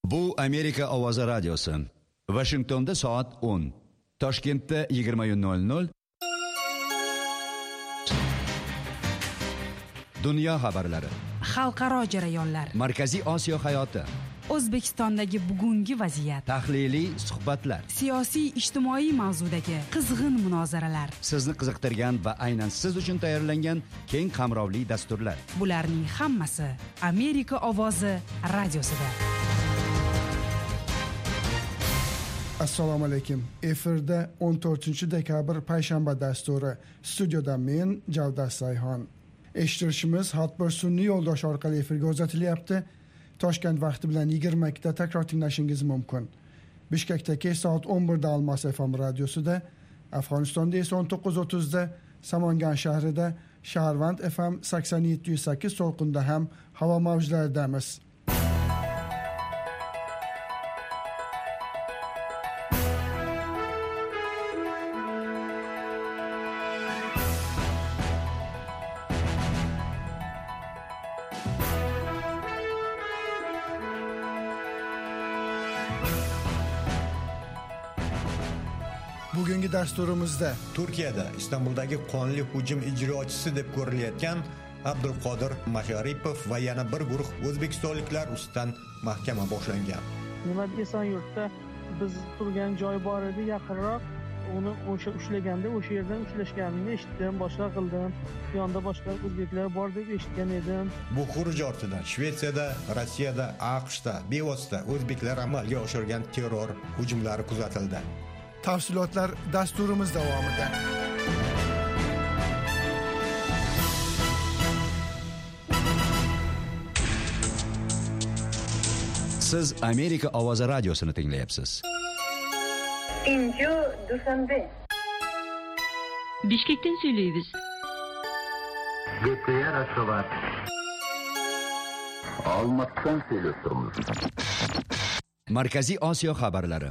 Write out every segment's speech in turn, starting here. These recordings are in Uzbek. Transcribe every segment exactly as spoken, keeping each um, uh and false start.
Bu Amerika Ovozi radiosi. Washingtonda soat o'n, Toshkentda yigirma nol nol. Dunyo xabarlari, xalqaro jarayonlar, Markaziy Osiyo hayoti, O'zbekistondagi bugungi vaziyat, tahliliy suhbatlar, siyosiy ijtimoiy mavzudagi qizg'in munozaralar, sizni qiziqtirgan va aynan siz uchun tayyorlangan keng qamrovli dasturlar. Bularning hammasi Amerika Ovozi radiosida. Assalomu alaykum. Efirda o'n to'rtinchi dekabr payshanba dasturi. Studiyada men Javdat Sayxon. Eshittirishimiz Hotbir sun'iy yo'ldosh orqali efirga uzatilyapti. Toshkent vaqti bilan yigirma ikkida takror tinglashingiz mumkin. Bishkekda kech soat o'n birda Almos F M radiosida, Afg'onistonda esa o'n to'qqiz o'ttizda, Samangan shahrida Shaharvand F M sakson yetti nuqta sakkiz to'lqinda ham havo mavjlaridamiz. Bugungi dasturimizda Turkiyada Istanbuldagi qonli hujum ijrochisi deb ko'rilayotgan Abdulqodir Masharipov va yana bir guruh o'zbekistonliklar ustidan mahkama boshlangan. Nima desan yurtda biz turgan joy bor edi, yaqinroq uni o'sha ushlaganda o'sha yerdan ushlashganini eshitdim, boshqa qildim. Yonda boshqa o'zbeklar bor deb eshitgan edim. Bu xuruj ortidan Shvetsiyada, Rossiyada, AQShda bevosita o'zbeklar amalga oshirgan terror hujumlari kuzatildi. Tafsilotlar dasturimiz davomida. Siz Amerika Ovozi radiosini tinglayapsiz. Inju Dushanbe. Bishkekdan söyleyimiz. Gepeye Raşovat. Almatdan söylüyoruz. Markaziy Osiyo xabarlari.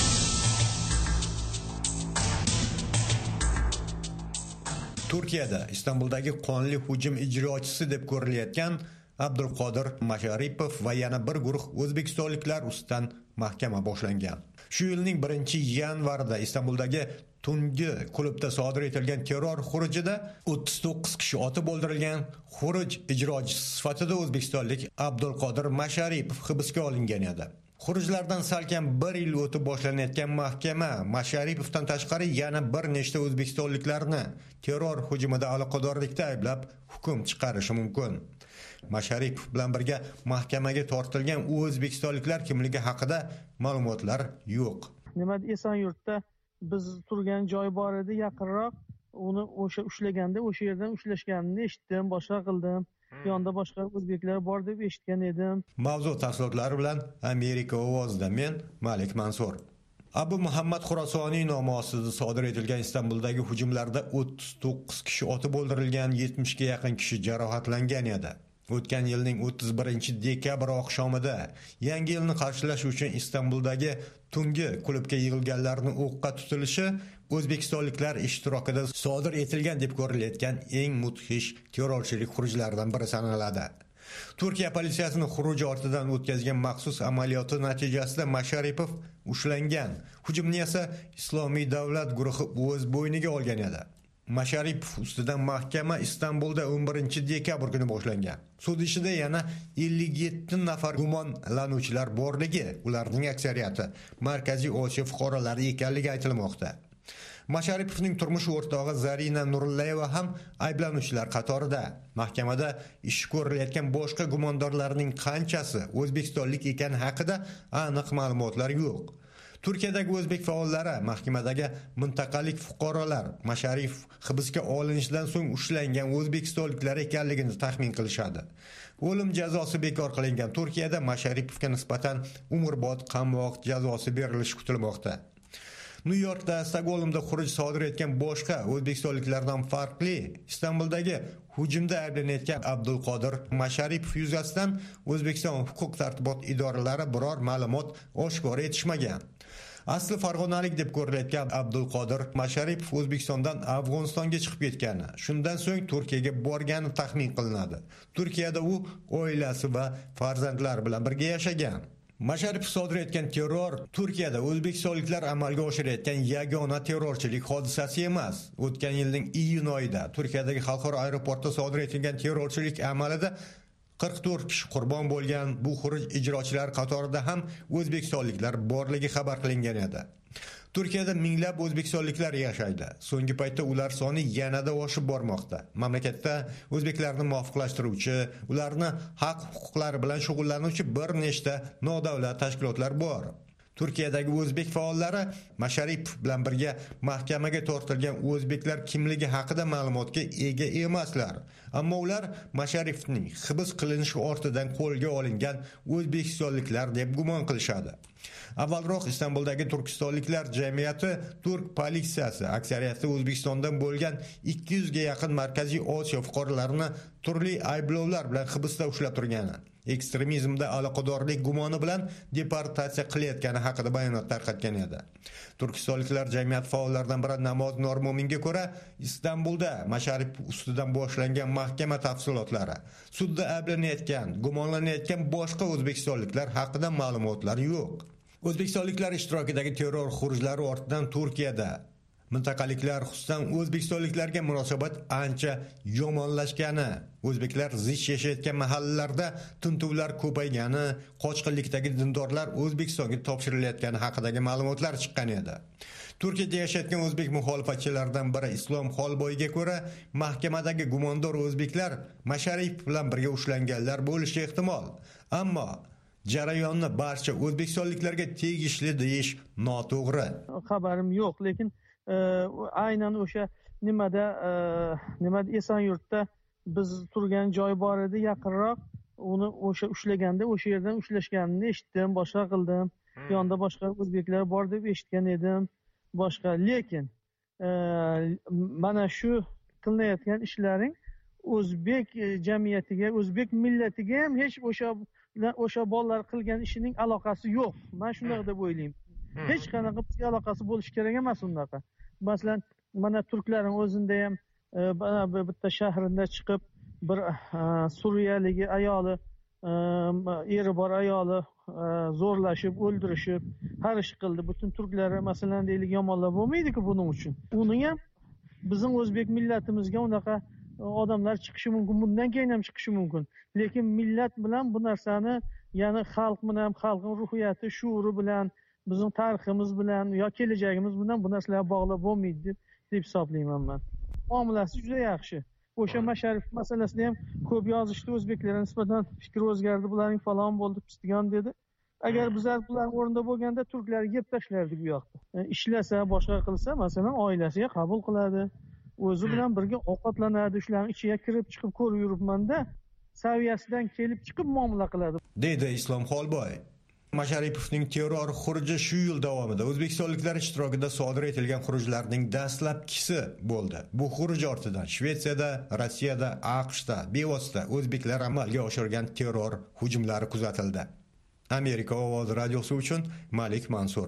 Turkiyada Istanbuldagi qonli hujum ijrochisi deb ko'rilayotgan Abdulqodir Masharipov va yana bir guruh o'zbekistonliklar ustidan mahkama boshlangan. Shu yilning birinchi yanvarida Istanbuldagi tungi klubda sodir etilgan terror xurujida o'ttiz to'qqiz kishi otib o'ldirilgan. Xuruj ijrochisi sifatida o'zbekistonlik Abdulqodir Masharipov hibsga olingan edi. Xurujlardan salkam bir yil o'tib boshlanayotgan mahkama Masharipovdan tashqari yana bir nechta o'zbekistonliklarni terror hujumida aloqadorlikda ayblab hukm chiqarishi mumkin. Masharipov bilan birga mahkamaga tortilgan o'zbekistonliklar kimligi haqida ma'lumotlar yo'q. Nima desan yurtda biz turgan joy bor edi, yaqinroq uni o'sha ushlaganda o'sha yerdan ushlashganini eshitdim, boshqa qildim. Yonda boshqa o'zbeklar bor deb eshitgan edim. Mavzu tafsilotlari bilan Amerika Ovozida men Malik Mansur. Abu Muhammad Xurosoniy nomi ostida sodir etilgan Istanbuldagi hujumlarda o'ttiz to'qqiz kishi otib o'ldirilgan, yetmishga yaqin kishi jarohatlangan edi. O'tgan yilning o'ttiz birinchi dekabr oqshomida yangi yilni qarshilash uchun Istanbuldagi tungi klubga yig'ilganlarning o'qqa tutilishi o'zbekistonliklar ishtirokida sodir etilgan deb ko'rilayotgan eng mudhish terrorchilik xurujlaridan biri sanaladi. Turkiya politsiyasining xuruj ortidan o'tkazgan maxsus amaliyoti natijasida Masharipov ushlangan. Hujumni esa Islomiy davlat guruhi o'z bo'yniga olgan edi. Masharipov ustidan mahkama Istanbulda o'n birinchi dekabr kuni boshlangan. Sud ishida yana ellik yetti nafar gumonlanuvchilar borligi, ularning aksariyati Markaziy Osiyo fuqarolari ekanligi aytilmoqda. Masharipovning turmush o'rtog'i Zarina Nurullayeva ham ayblanuvchilar qatorida. Mahkamada ish ko'rilayotgan boshqa gumondorlarning qanchasi o'zbekistonlik ekani haqida aniq ma'lumotlar yo'q. Turkiyadagi o'zbek faollari mahkamadagi mintaqalik fuqarolar Masharipov hibsga olinishidan so'ng ushlangan o'zbekistonliklar ekanligini taxmin qilishadi. O'lim jazosi bekor qilingan Turkiyada Masharipovga nisbatan umrbod qamoq jazosi berilishi kutilmoqda. New Yorkda, Stokgolmda xuruj sodir etgan boshqa o'zbekistonliklardan farqli Istanbuldagi hujumda ayblanayotgan Abdulqodir Masharipov yuzasidan O'zbekiston huquq-tartibot idoralari biror ma'lumot oshkor etishmagan. Asli farg'onalik deb ko'rilayotgan Abdulqodir Masharipov O'zbekistondan Afg'onistonga chiqib ketgani, shundan so'ng Turkiyaga borgani taxmin qilinadi. Turkiyada u oilasi va farzandlari bilan birga yashagan. Masharipov sodir etgan terror Turkiyada o'zbekistonliklar amalga oshirayotgan yagona terrorchilik hodisasi emas. O'tgan yilning iyun oyida Turkiyadagi xalqaro aeroportda sodir etilgan terrorchilik amalida qirq to'rt kishi qurbon bo'lgan. Bu xuruj ijrochilar qatorida ham o'zbekistonliklar borligi xabar qilingan edi. Turkiyada minglab o'zbekistonliklar yashaydi. So'nggi paytda ular soni yanada oshib bormoqda. Mamlakatda o'zbeklarni muvofiqlashtiruvchi, ularni haq huquqlari bilan shug'ullanuvchi bir nechta nodavlat tashkilotlar bor. Turkiyadagi o'zbek faollari Masharipov bilan birga mahkamaga tortilgan o'zbeklar kimligi haqida ma'lumotga ega emaslar. Ammo ular Masharipovning hibs qilinishi ortidan qo'lga olingan o'zbekistonliklar deb gumon qilishadi. Avvalroq Istanbuldagi turkistonliklar jamiyati turk politsiyasi aksariyati O'zbekistondan bo'lgan ikki yuzga yaqin Markaziy Osiyo fuqarolarini turli ayblovlar bilan hibsda ushlab turgani, ekstremizmda aloqadorlik gumoni bilan deportatsiya qilayotgani haqida bayonot tarqatgan edi. Turkistonliklar jamiyat faollaridan biri Namoz Normo'minga ko'ra, Istanbulda Masharipov ustidan boshlangan mahkama tafsilotlari, sudda ayblanayotgan, gumonlanayotgan boshqa o'zbekistonliklar haqida ma'lumotlar yo'q. O'zbekistonliklar ishtirokidagi terror xurujlari ortidan Turkiyada mintaqaliklar, xususan o'zbekistonliklarga munosabat ancha yomonlashgani, o'zbeklar zich yashayotgan mahallalarda tintuvlar ko'paygani, qochqinlikdagi dindorlar O'zbekistonga topshirilayotgani haqidagi ma'lumotlar chiqqan edi. Turkiyada yashayotgan o'zbek muxolifatchilaridan biri Islom Xolboyga ko'ra, mahkamadagi gumondor o'zbeklar Masharipov bilan birga ushlanganlar bo'lishi ehtimol. Ammo jarayonni barcha o'zbekistonliklarga tegishli deyish noto'g'ri. Xabarim yo'q, lekin e, aynan o'sha nimada e, nimada Esenyurtda biz turgan joy bor edi, yaqinroq. Uni o'sha ushlaganda o'sha yerdan ushlashganini eshitdim, boshqa qildim. Yonda boshqa o'zbeklar bor deb eshitgan edim, boshqa. Lekin e, mana shu qilinayotgan ishlaring o'zbek jamiyatiga, o'zbek millatiga ham hech o'sha o'sha bolalar qilgan ishining aloqasi yo'q. Men shunday deb o'ylayman. Hech qanaqa bizga aloqasi bo'lishi kerak emas unaqa. Masalan, mana turklarning o'zida ham e, bitta shahrida chiqib bir e, suriyalik ayoli, e, eri bor ayoli e, zo'rlashib, o'ldirishib, har ish qildi. Butun turklar masalan deylik yomonlar bo'lmaydi-ku buning uchun. Uni ham bizning o'zbek millatimizga unaqa odamlar chiqishi mumkin, bundan keyin ham chiqishi mumkin. Lekin millat bilan bu narsani, ya'ni xalq bilan, xalqning ruhiyati, shuuri bilan, bizning tariximiz bilan yo kelajagimiz bilan bu narsalar bog'lab bo'lmaydi deb deb hisoblayman men. Muomalasi juda yaxshi. O'sha Masharipov masalasida ham ko'p yozishdi, o'zbeklarga nisbatan fikr o'zgardi, bularning falon bo'ldi, pistigan dedi. Agar bizlar bular o'rinda bo'lganda turklarga yeb tashlardik bu yoqda. Yani ishlasa, boshqa qilsa, masalan, oilasiga qabul qiladi. O'zi bilan birga ovqatlanadi, shularning ichiga kirib chiqib ko'rib yuribman-da, saviyasidan kelib chiqib muomala qiladi, deydi Islom Xolboy. Masharipovning terror xuruji shu yil davomida o'zbekistonliklar ishtirokida sodir etilgan xurujlarning dastlabkisi bo'ldi. Bu xuruj ortidan Shvetsiyada, Rossiyada, AQShda bevosita o'zbeklar amalga oshirgan terror hujumlari kuzatildi. Amerika ovozi radiosi uchun Malik Mansur.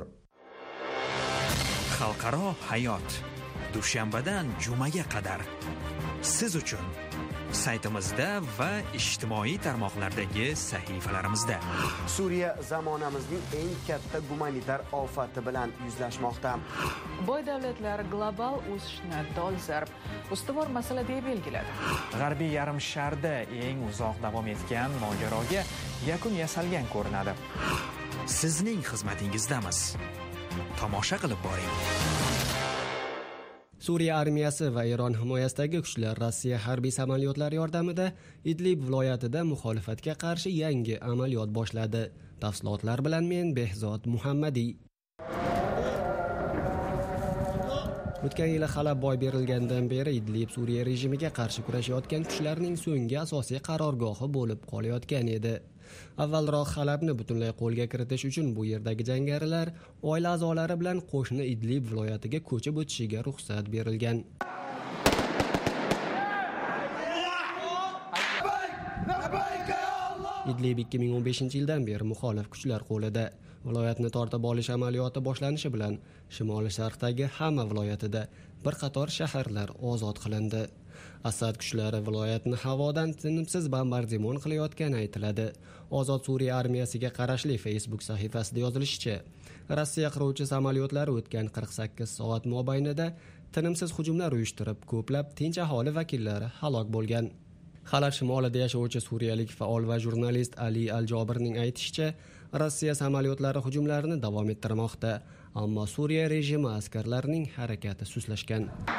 Xalqaro hayot dushanbadan jumaga qadar siz uchun saytimizda va ijtimoiy tarmoqlardagi sahifalarimizda. Suriya zamonamizning eng katta gumanitar ofati bilan yuzlashmoqda. Boy davlatlar global o'sishni dolzarb ustuvor masala deb belgiladi. G'arbiy yarim sharda eng uzoq davom etgan mojaroga yakun yasalgan ko'rinadi. Sizning xizmatingizdamiz. Tomosha qilib boring. Suriya armiyasi va Eron himoyasidagi kuchlar Rossiya harbiy samolyotlari yordamida Idlib viloyatida muxolifatga qarshi yangi amaliyot boshladi. Tafsilotlar bilan men Behzod Muhammadiy. O'tgan yili Halab boy berilgandan beri Idlib Suriya rejimiga qarshi kurashayotgan kuchlarning so'nggi asosiy qarorgohi bo'lib qolayotgan edi. Avvalroq Halabni butunlay qo'lga kiritish uchun bu yerdagi jangarilar oila a'zolari bilan qo'shni Idlib viloyatiga ko'chib o'tishiga ruxsat berilgan. Idlib ikki ming o'n beshinchi yildan beri muxolif kuchlar qo'lida. Viloyatni tortib olish amaliyoti boshlanishi bilan shimoli sharqdagi hamma viloyatida bir qator shaharlar ozod qilindi. Asad kuchlari viloyatni havodan tinimsiz bombardimon qilayotgani aytiladi. Ozod Suriya armiyasiga qarashli Facebook sahifasida yozilishicha, Rossiya qiruvchi samolyotlari o'tgan qirq sakkiz soat mobaynida tinimsiz hujumlar uyushtirib, ko'plab tinch aholi vakillari halok bo'lgan. Halar shimolida yashovchi suriyalik faol va jurnalist Ali Al-Jobirning aytishicha, Rossiya samolyotlari hujumlarini davom ettirmoqda, ammo Suriya rejimi askarlarining harakati sustlashgan.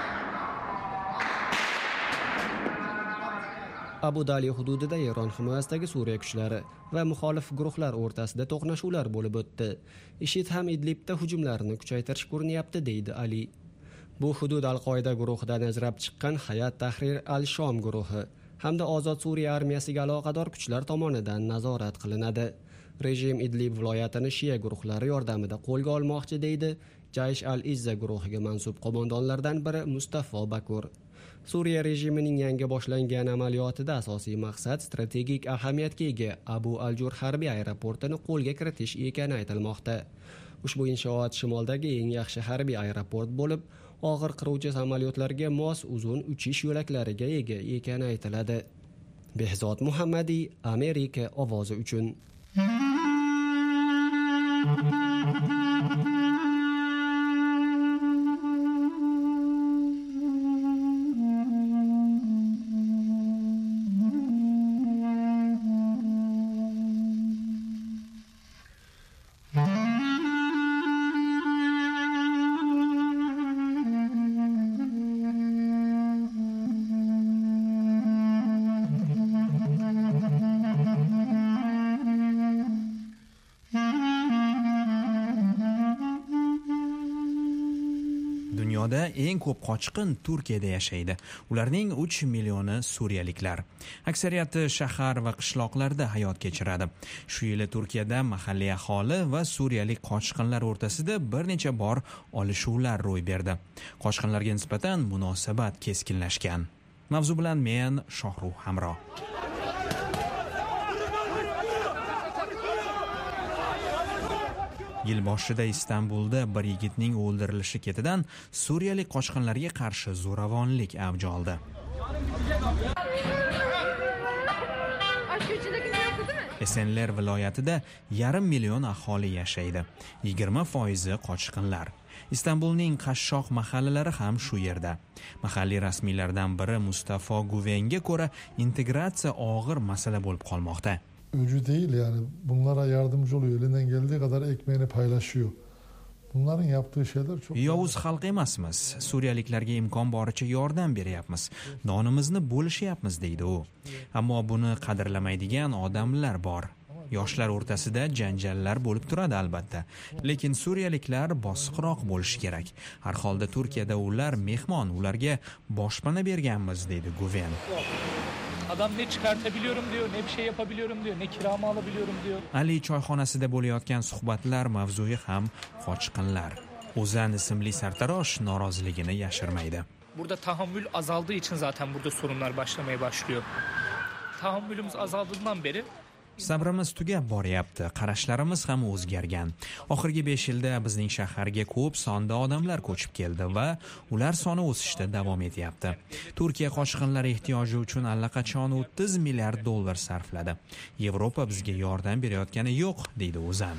Abu Dali hududida Eron himoyasidagi Suriya kuchlari va muxolif guruhlar o'rtasida to'qnashuvlar bo'lib o'tdi. IShID ham Idlibda hujumlarini kuchaytirish ko'rinyapti, deydi Ali. Bu hudud Al-Qoida guruhidan ajrab chiqqan Hayat Tahrir al-Shom guruhi hamda Ozod Suriya armiyasiga aloqador kuchlar tomonidan nazorat qilinadi. Rejim Idlib viloyatini Shia guruhlari yordamida qo'lga olmoqchi, deydi Jaysh al-Izza guruhiga mansub qo'mondonlardan biri Mustafo Bakur. Suriya rejimining yangi boshlangan amaliyotida asosiy maqsad strategik ahamiyatga ega Abu al-Jur harbiy aeroportini qo'lga kiritish ekani aytilmoqda. Ushbu inshoot shimoldagi eng yaxshi harbiy aeroport bo'lib, og'ir qiruvchi samolyotlarga mos uzun uchish yo'laklariga ega ekani aytiladi. Behzod Muhammadiy, Amerika ovozi uchun. Dunyoda eng ko'p qochqin Turkiyada yashaydi. Ularning uch millioni suriyaliklar. Aksariyati shahar va qishloqlarda hayot kechiradi. Shu yili Turkiyada mahalliy aholi va suriyalik qochqinlar o'rtasida bir necha bor olishuvlar ro'y berdi. Qochqinlarga nisbatan munosabat keskinlashgan. Mavzu bilan men Shohruh Hamro. Yil boshida Istanbulda bir yigitning o'ldirilishi ketidan suriyalik qochqinlarga qarshi zo'ravonlik avj oldi. Esenler viloyatida yarim million aholi yashaydi. yigirma foizi qochqinlar. Istanbulning qashshoq mahallalari ham shu yerda. Mahalliy rasmiylardan biri Mustafo Guvenga ko'ra, integratsiya og'ir masala bo'lib qolmoqda. Öcü değil yani bunlara yardımcı oluyor, elinden geldiği kadar ekmeğini paylaşıyor. Bunların yaptığı şeyler çok... Yovuz xalq emasmiz, suriyaliklarga imkon boricha yordam beryapmiz, donimizni bo'lishyapmiz, deydi u. Ammo buni qadrlamaydigan odamlar bor. Yoshlar o'rtasida janjallar bo'lib turadi albatta, lekin suriyaliklar bosiqroq bo'lishi kerak. Har holda Turkiyada ular mehmon, ularga boshpana berganmiz, deydi Guven. Adam ne çıkartabiliyorum diyor, ne bir şey yapabiliyorum diyor, ne kiramı alabiliyorum diyor. Ali choyxonasida bo'layotgan suhbatlar mavzuyi ham qochqinlar. O'zan ismli sartarosh noroziligini yashirmaydi. Burada tahammül azaldığı için zaten burada sorunlar başlamaya başlıyor. Tahammülümüz azaldığından beri Sabrimiz tugab boryapti, qarashlarimiz ham o'zgargan. Oxirgi besh yilda bizning shaharga ko'p sonda odamlar ko'chib keldi va ular soni o'sishda davom etyapti. Turkiya qochqinlar ehtiyoji uchun allaqachon o'ttiz milliard dollar sarfladi. Yevropa bizga yordam berayotgani yo'q, deydi O'zan.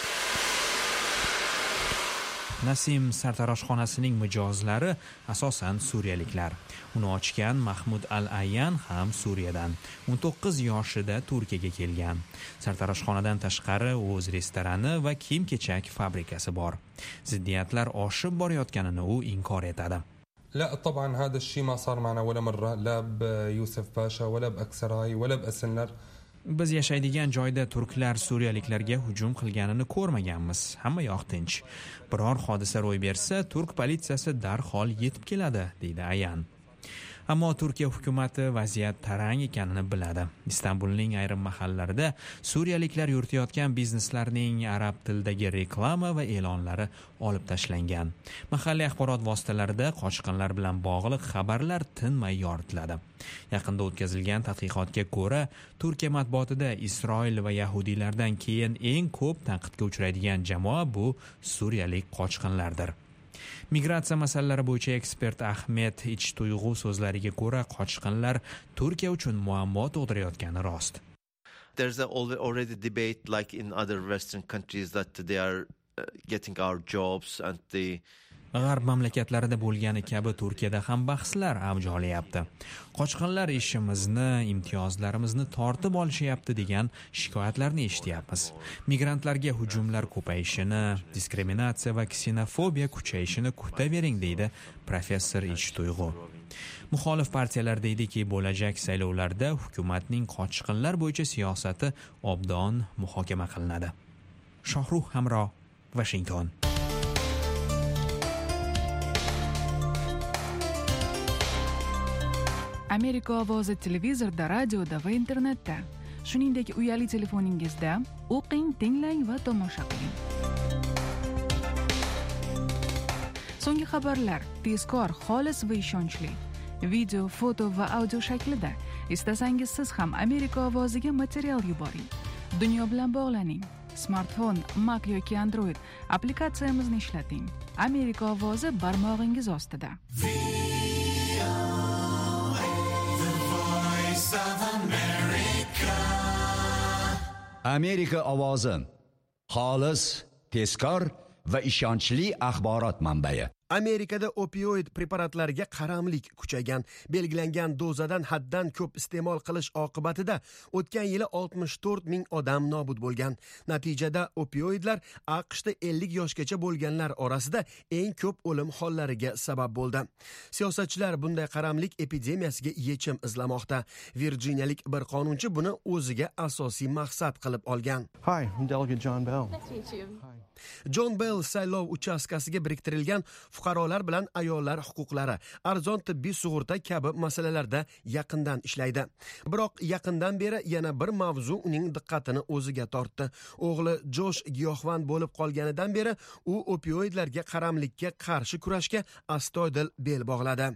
Nasim sartaroshxonasining mijozlari asosan suriyaliklar. Uni ochgan Mahmud Al-Ayyan ham Suriyadan. o'n to'qqiz yoshida Turkiyaga kelgan. Sartaroshxonadan tashqari o'z restorani va kiyim-kechak fabrikasi bor. Ziddiyatlar oshib borayotganini u inkor etadi. لا طبعا هذا الشيء ما صار معنا ولا مرة لا بيوسف باشا ولا بأكسراي ولا بأسنر. Biz yashaydigan joyda turklar suriyaliklarga hujum qilganini ko'rmaganmiz. Hamma yoq tinch. Biror hodisa ro'y bersa, turk politsiyasi darhol yetib keladi, deydi Ayan. Ammo Turkiya hukumati vaziyat tarang ekanini biladi. Istanbulning ayrim mahallalarida suriyaliklar yuritayotgan bizneslarning arab tilidagi reklama va e'lonlari olib tashlangan. Mahalliy axborot vositalarida qochqinlar bilan bog'liq xabarlar tinmay yoritiladi. Yaqinda o'tkazilgan tadqiqotga ko'ra, Turkiya matbuotida Isroil va yahudiylardan keyin eng ko'p tanqidga uchraydigan jamoa bu suriyalik qochqinlardir. Migratsiya masalalari bo'yicha ekspert Ahmet Ichtuyg'u so'zlariga ko'ra, qochqinlar Turkiya uchun muammo tug'dirayotgani rost. There's a already debate like in other western countries that they are uh, getting our jobs and the G'arb mamlakatlarida bo'lgani kabi Turkiyada ham bahslar avj olyapti. Qochqinlar ishimizni, imtiyozlarimizni tortib olishyapti degan shikoyatlarni eshityapmiz. Migrantlarga hujumlar ko'payishini, diskriminatsiya va ksenofobiya kuchayishini kutavering, deydi professor Ichtuyg'u. Muxolif partiyalar deydiki, bo'lajak saylovlarda hukumatning qochqinlar bo'yicha siyosati obdon muhokama qilinadi. Shohruh Hamro, Washington. Amerika ovozi televizorda, radioda va internetda, shuningdek uyali telefoningizda o'qing, tinglang va tomosha qiling. So'nggi xabarlar tezkor, xolis va ishonchli. Video, foto va audio shaklida. Istasangiz siz ham Amerika ovoziga material yuboring. Dunyo bilan bog'laning. Smartfon, Mac yoki Android applikatsiyamizni ishlating. Amerika ovozi barmog'ingiz ostida. Amerika ovozi xolis, tezkor va ishonchli axborot manbai. Amerikada opioid preparatlariga qaramlik kuchaygan. Belgilangan dozadan haddan ko'p iste'mol qilish oqibatida o'tgan yili oltmish to'rt ming odam nobud bo'lgan. Natijada opioidlar AQShda ellik yoshgacha bo'lganlar orasida eng ko'p o'lim hollariga sabab bo'ldi. Siyosatchilar bunday qaramlik epidemiyasiga yechim izlamoqda. Virginiyalik bir qonunchi buni o'ziga asosiy maqsad qilib olgan. Hi, I'm Delegate John Bell. Nice to meet you. John Bell saylov uchastkasiga biriktirilgan fuqarolar bilan ayollar huquqlari, arzon tibbiy sug'urta kabi masalalarda yaqindan ishlaydi. Biroq yaqindan beri yana bir mavzu uning diqqatini o'ziga tortdi. O'g'li Josh giyohvand bo'lib qolganidan beri u opioidlarga qaramlikka qarshi kurashga astoydil bel bog'ladi.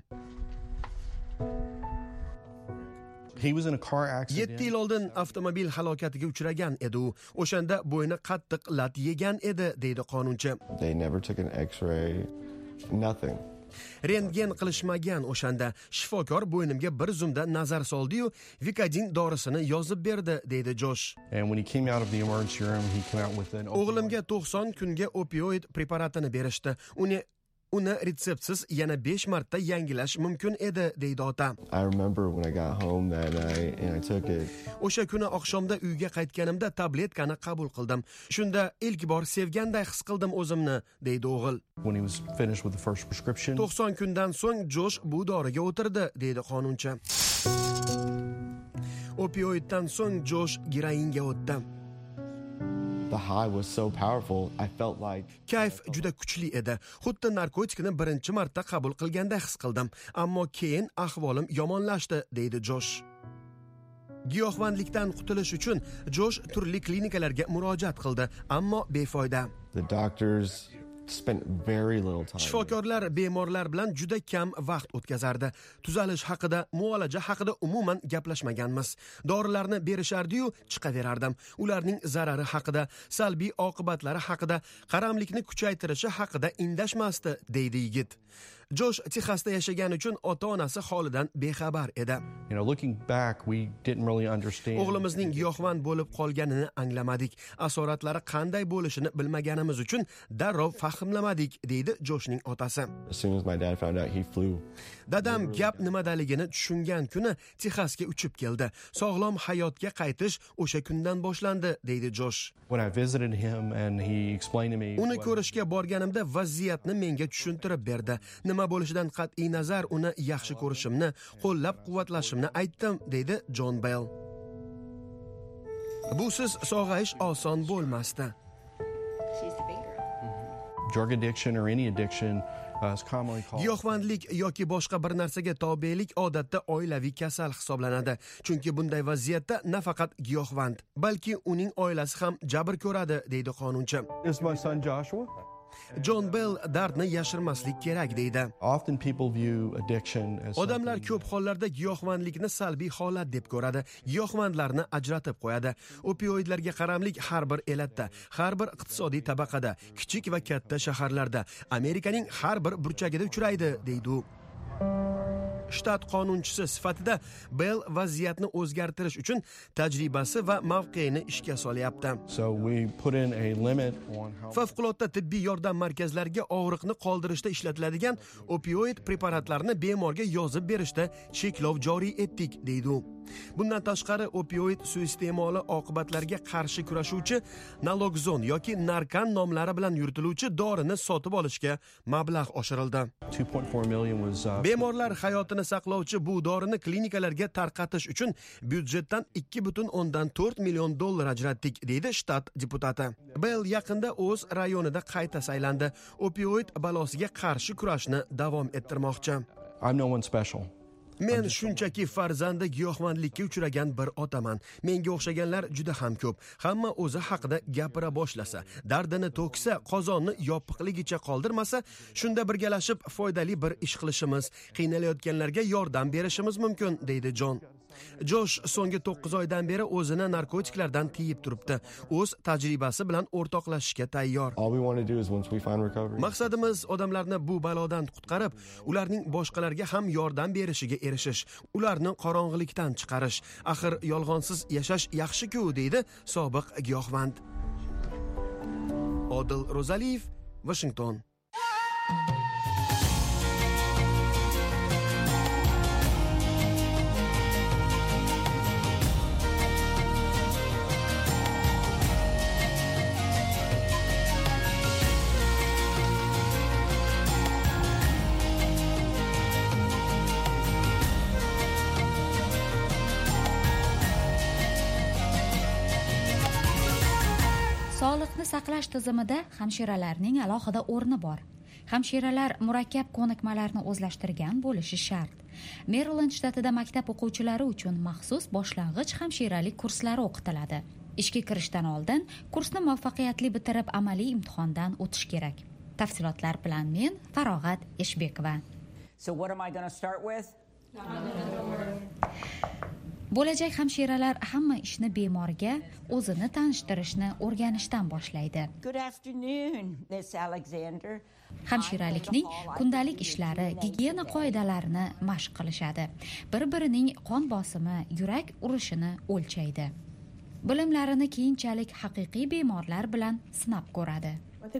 yetti yil oldin avtomobil halokatiga uchragan edi u. O'shanda bo'yni qattiq lat yegan edi, deydi qonunchi. They never took an X-ray, nothing. Rentgen qilishmagan o'shanda. Shifokor bo'ynimga bir zumda nazar soldi-yu, Vicodin dorisini yozib berdi, deydi Josh. And when he came out of the emergency room, he came out with an O'g'limga to'qson kunga opioid preparatini berishdi. Uni Uni retseptsiz yana besh marta yangilash mumkin edi, deydi ota. I remember when I got home that night and I took it. O'sha kuni oqshomda uyga qaytganimda tabletkani qabul qildim. Shunda ilk bor sevganday his qildim o'zimni, deydi o'g'il. When he was finished with the first prescription. to'qson kundan so'ng Josh bu doriga o'tirdi, deydi qonunchi. Opioiddan so'ng Josh geroinga o'tdi. The high was so powerful, I felt like Kayf juda kuchli edi. Xuddi narkotikni birinchi marta qabul qilganda his qildim, ammo keyin ahvolim yomonlashdi, deydi Josh. Giyohvandlikdan qutulish uchun Josh turli klinikalarga murojaat qildi, ammo befoyda. The doctors spent very little time. Shifokorlar bemorlar bilan juda kam vaqt o'tkazardi. Tuzalish haqida, muolaja haqida umuman gaplashmaganmiz. Dorilarni berishardi-yu, chiqaverardim. Ularning zarari haqida, salbiy oqibatlari haqida, qaramlikni kuchaytirishi haqida indashmasdi, deydi yigit. Josh Texasda yashagan uchun ota-onasi holidan bexabar edi. You know, looking back, we didn't really understand. O'g'limizning giyohvand bo'lib qolganini anglamadik. Asoratlari qanday bo'lishini bilmaganimiz uchun darrov fahmlamadik, deydi Joshning otasi. As soon as my dad found out, he flew. Dadam gap nimadaligini tushungan kuni Texasga uchib keldi. Sog'lom hayotga qaytish o'sha kundan boshlandi, deydi Josh. When I visited him and he explained to me. Uni ko'rishga borganimda vaziyatni menga tushuntirib berdi. Nima bo'lishidan qat'iy nazar uni yaxshi ko'rishimni, qo'llab-quvvatlashimni aytdim, deydi John Bell. Busiz sog'ayish oson bo'lmasdi. Drug addiction or any addiction giyohvandlik yoki boshqa bir narsaga tobelik odatda oilaviy kasal hisoblanadi. Chunki bunday vaziyatda nafaqat giyohvand, balki uning oilasi ham jabr ko'radi, deydi qonunchi. Is my son Joshua? John Bell dardni yashirmaslik kerak deydi. Often people view addiction as Odamlar ko'p hollarda giyohvandlikni salbiy holat deb ko'radi. Giyohvandlarni ajratib qo'yadi. Opioidlarga qaramlik har bir elatda, har bir iqtisodiy tabaqada, kichik va katta shaharlarda, Amerikaning har bir burchagida uchraydi, deydi u. Shtat qonunchisi sifatida Bell vaziyatni o'zgartirish uchun tajribasi va mavqeini ishga solyapti. So we put in a limit on how Favqulodda tibbiy yordam markazlariga og'riqni qoldirishda ishlatiladigan opioid preparatlarni bemorga yozib berishda cheklov joriy etdik, deydi u. Bundan tashqari opioid suiiste'moli oqibatlariga qarshi kurashuvchi Naloxone yoki Narcan nomlari bilan yuritiluvchi dorini sotib olishga mablag' oshirildi. two point four million was uh, Bemorlar hayotini saqlovchi bu dorini klinikalarga tarqatish uchun byudjetdan ikki butun o'ndan to'rt million dollar ajratdik, deydi shtat deputati. Bell yaqinda o'z rayonida qayta saylandi. Opioid balosiga qarshi kurashni davom ettirmoqchi. I'm no one special. Men shunchaki farzandi giyohvandlikka uchragan bir otaman. Menga o'xshaganlar juda ham ko'p. Hamma o'zi haqida gapira boshlasa, dardini to'ksa, qozonni yopiqligicha qoldirmasa, shunda birgalashib foydali bir ish qilishimiz, qiynalayotganlarga yordam berishimiz mumkin, deydi John. Josh so'nggi to'qqiz oydan beri o'zini narkotiklardan tiyib turibdi. O'z tajribasi bilan o'rtoqlashishga tayyor. All we want to do is once we find recovery. Maqsadimiz odamlarni bu balodan qutqarib, ularning boshqalarga ham yordam berishiga erishish, ularni qorong'ilikdan chiqarish. Axir yolg'onsiz yashash yaxshi-ku, deydi sobiq giyohvand. Odil Rozaliyev, Washington. Sog'liqni saqlash tizimida hamshiralarning alohida o'rni bor. Hamshiralar murakkab ko'nikmalarni o'zlashtirgan bo'lishi shart. Merilend shtatida maktab o'quvchilari uchun maxsus boshlang'ich hamshiralik kurslari o'qitiladi. Ishga kirishdan oldin kursni muvaffaqiyatli bitirib amaliy imtihondan o'tish kerak. Tafsilotlar bilan men Farog'at Eshbekova. So what am I going to start with? Bo'lajak hamshiralar hamma ishni bemorga o'zini tanishtirishni o'rganishdan boshlaydi. Good afternoon, Miss Alexander. Hamshiralikning kundalik ishlari, gigiyena qoidalarini mashq qilishadi. Bir-birining qon bosimi, yurak urishini o'lchaydi. Bilimlarini keyinchalik haqiqiy bemorlar bilan sinab ko'radi.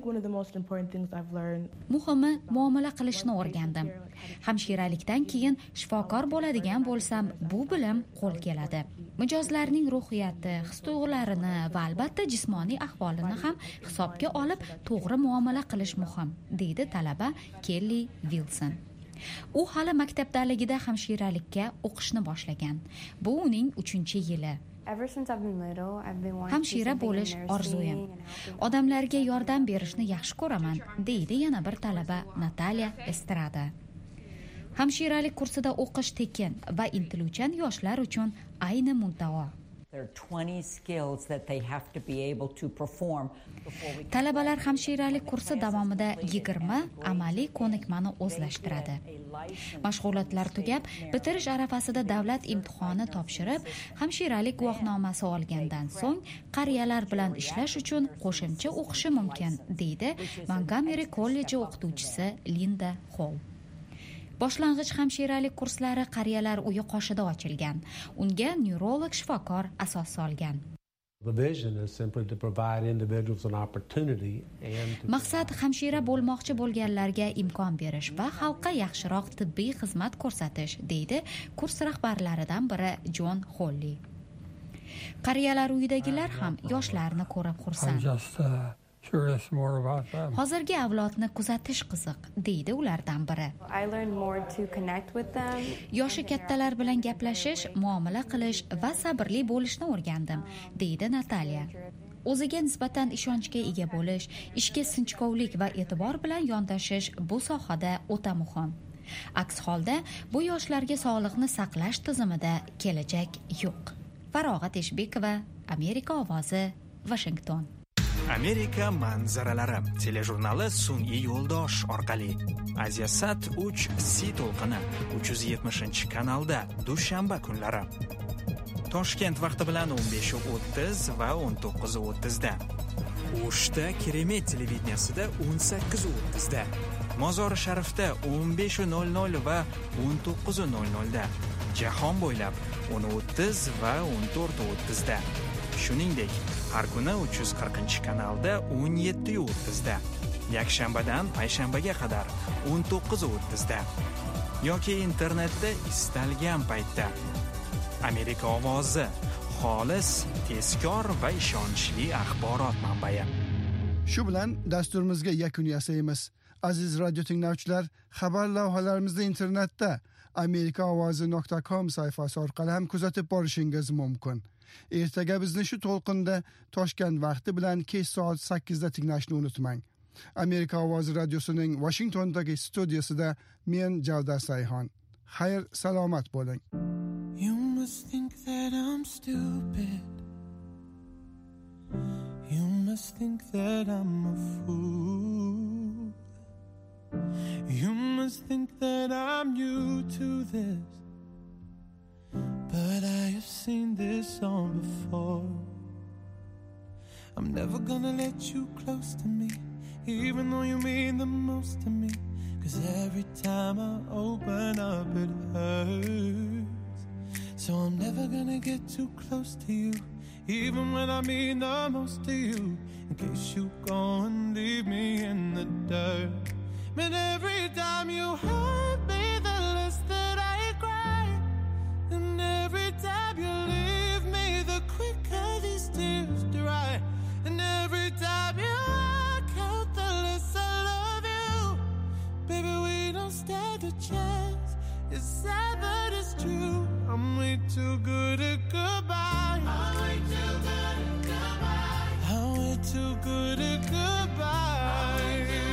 Muhimi muomala qilishni o'rgandim. Hamshiralikdan keyin shifokor bo'ladigan bo'lsam, bu bilim qo'l keladi. Mijozlarning ruhiyati, his-tuyg'ularini va albatta jismoniy ahvolini ham hisobga olib to'g'ri muomala qilish muhim, deydi talaba Kelly Wilson. U hali maktabdaligida hamshiralikka o'qishni boshlagan. Bu uning uchinchi yili. Hamshira bo'lish orzuyim. Odamlarga yordam berishni yaxshi ko'raman, deydi yana bir talaba Natalia Estrada. Hamshiralik kursida o'qish tekin va intiluvchan yoshlar uchun ayni muddao. Talabalar hamshiralik kursi davomida yigirma amaliy ko'nikmani o'zlashtiradi. Mashg'ulotlar tugab, bitirish arafasida davlat imtihoni topshirib, hamshiralik guvohnomasi olgandan so'ng qariyalar bilan ishlash uchun qo'shimcha o'qishi mumkin, deydi Montgomery kolleji o'qituvchisi Linda Hall. Boshlang'ich hamshiralik kurslari qariyalar uyi qoshida ochilgan. Unga neurolog shifokor asos solgan. Maqsad hamshira bo'lmoqchi bo'lganlarga imkon berish va xalqqa yaxshiroq tibbiy xizmat ko'rsatish, deydi kurs rahbarlaridan biri John Holly. Qariyalar uyidagilar ham yoshlarni ko'rib xursand. Hozirgi avlodni kuzatish qiziq, deydi ulardan biri. Yoshi kattalar bilan gaplashish, muomala qilish va sabrli bo'lishni o'rgandim, deydi Natalia. o'ziga nisbatan ishonchga ega bo'lish, ishga sinchkovlik va e'tibor bilan yondashish bu sohada o'ta muhim. Aks holda bu yoshlarga sog'liqni saqlash tizimida kelajak yo'q. Farog'at Eshbekova, Amerika ovozi, Washington. Amerika manzaralari telejurnali sun'iy yo'ldosh orqali Aziyasat uch C to'lqini uch yuz yetmishinchi kanalda dushanba kunlari. Toshkent vaqti bilan o'n besh o'ttiz va o'n to'qqiz o'ttiz da. O'shda Keremet televideniyasida o'n sakkiz o'ttiz da. Mozori Sharifda o'n besh nol nol va o'n to'qqiz nol nol da. Jahon bo'ylab o'n o'ttiz va o'n to'rt o'ttiz da. Shuningdek, har kuni uch yuz qirqinchi kanalda o'n yetti o'ttiz da. Yakshanbadan payshanbaga qadar o'n to'qqiz o'ttiz da. Yoki internetda istalgan paytda. Amerika ovozi, xolis, tezkor va ishonchli axborot manbai. Shu bilan dasturimizga yakun yasaymiz. Aziz radio tinglovchilar, xabar lavhalarimizni internetda amerika ovozi nuqta com sayfasi orqali ham kuzatib borishingiz mumkin. Ertaga bizni shu to'lqinda Toshkent vaqti bilan kech soat sakkizda tinglashni unutmang. Amerika ovozi radiosining Washingtondagi studiyasida men Javdar Sayhon. Xayr, salomat bo'ling. You must think that I'm stupid. You must think that I'm a fool. You must think that I'm new to this. But I have seen this song before. I'm never gonna let you close to me, even though you mean the most to me. Cause every time I open up it hurts. So I'm never gonna get too close to you, even when I mean the most to you. In case you go and leave me in the dirt. But every time you hurt me, the less that I cry. And every time you leave me, the quicker these tears dry. And every time you walk out, the less I love you. Baby, we don't stand a chance. It's sad but it's true. I'm way too good at goodbye. I'm way too good at goodbye. I'm way too good at goodbye.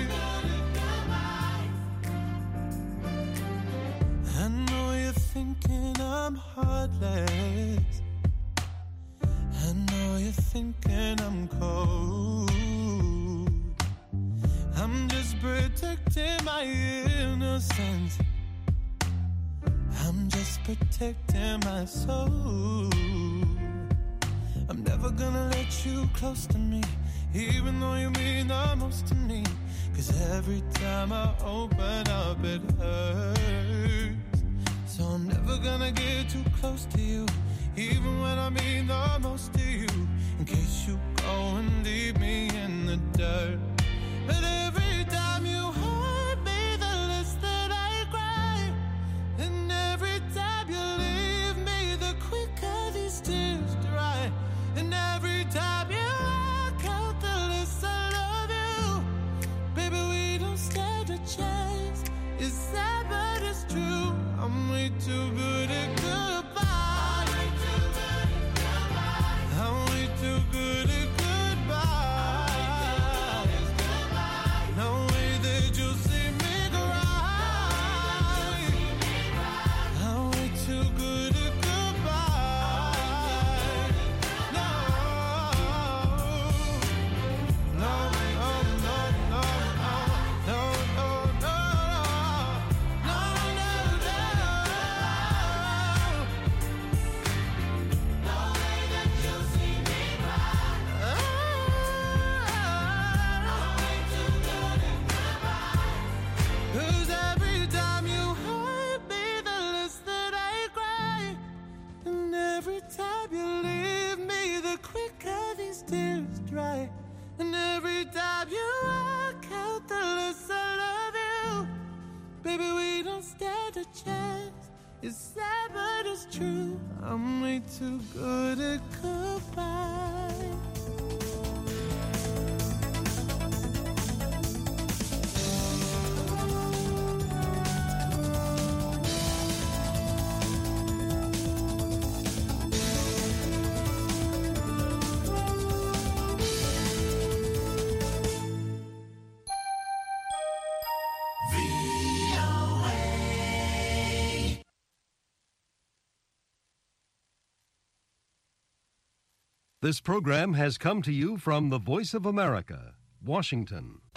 I know you're thinking I'm heartless. I know you're thinking I'm cold. I'm just protecting my innocence. I'm just protecting my soul. I'm never gonna let you close to me, even though you mean the most to me. Cause every time I open up it hurts. So I'm never gonna get too close to you, even when I mean the most to you. In case you go and leave me in the dirt. But every time you hurt me, the less that I cry. And every time you leave me, the quicker these tears dry. And every time you walk out, the less I love you. Baby, we don't stand a chance. It's sad but it's true. I'm way too good at goodbye. I'm way too good at goodbye. I'm way too good at goodbye. This program has come to you from the Voice of America, Washington.